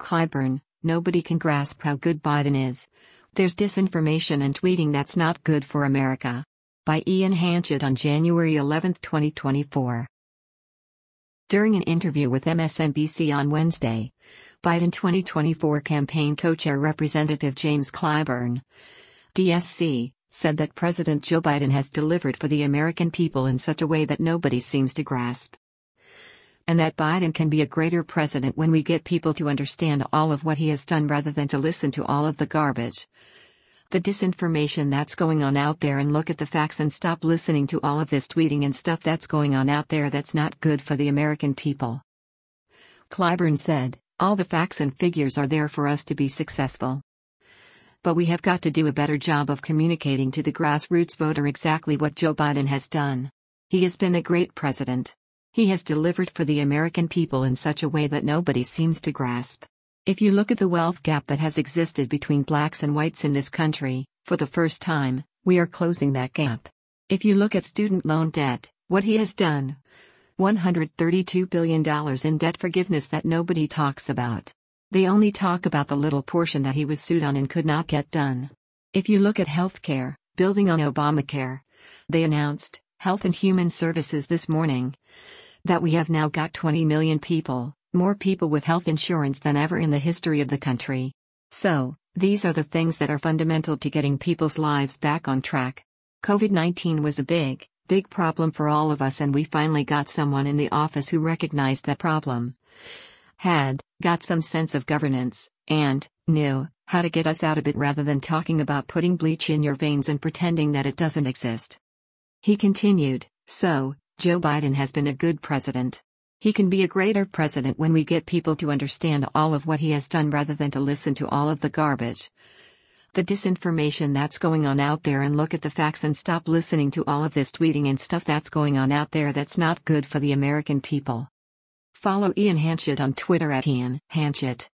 Clyburn, nobody can grasp how good Biden is. There's disinformation and tweeting that's not good for America. By Ian Hanchett on January 11, 2024. During an interview with MSNBC on Wednesday, Biden 2024 campaign co-chair Representative James Clyburn, DSC, said that President Joe Biden has delivered for the American people in such a way that nobody seems to grasp. And that Biden can be a greater president when we get people to understand all of what he has done rather than to listen to all of the garbage. The disinformation that's going on out there, and look at the facts and stop listening to all of this tweeting and stuff that's going on out there that's not good for the American people. Clyburn said, all the facts and figures are there for us to be successful. But we have got to do a better job of communicating to the grassroots voter exactly what Joe Biden has done. He has been a great president. He has delivered for the American people in such a way that nobody seems to grasp. If you look at the wealth gap that has existed between blacks and whites in this country, for the first time, we are closing that gap. If you look at student loan debt, what he has done, $132 billion in debt forgiveness that nobody talks about. They only talk about the little portion that he was sued on and could not get done. If you look at healthcare, building on Obamacare, they announced, Health and Human Services this morning, that we have now got 20 million people, more people with health insurance than ever in the history of the country. So, these are the things that are fundamental to getting people's lives back on track. COVID-19 was a big problem for all of us, and we finally got someone in the office who recognized that problem, got some sense of governance, and knew how to get us out of it rather than talking about putting bleach in your veins and pretending that it doesn't exist. He continued, so, Joe Biden has been a good president. He can be a greater president when we get people to understand all of what he has done rather than to listen to all of the garbage. The disinformation that's going on out there, and look at the facts and stop listening to all of this tweeting and stuff that's going on out there that's not good for the American people. Follow Ian Hanchett on Twitter at Ian Hanchett.